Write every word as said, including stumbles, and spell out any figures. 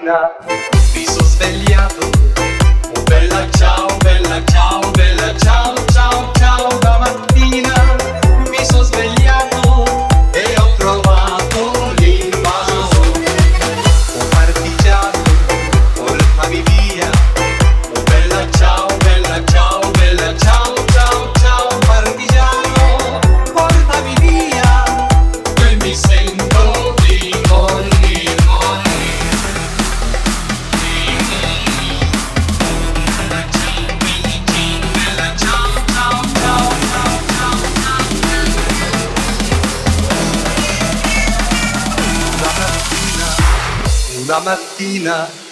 mattina mi sono svegliato, oh bella ciao, bella ciao, bella ciao, ciao, ciao. La mattina mi sono svegliato e ho trovato l'invaso. Oh partigiano, portami via, oh bella ciao, bella ciao, bella ciao, ciao, ciao. Partigiano, portami via, che mi sento di morire. Una mattina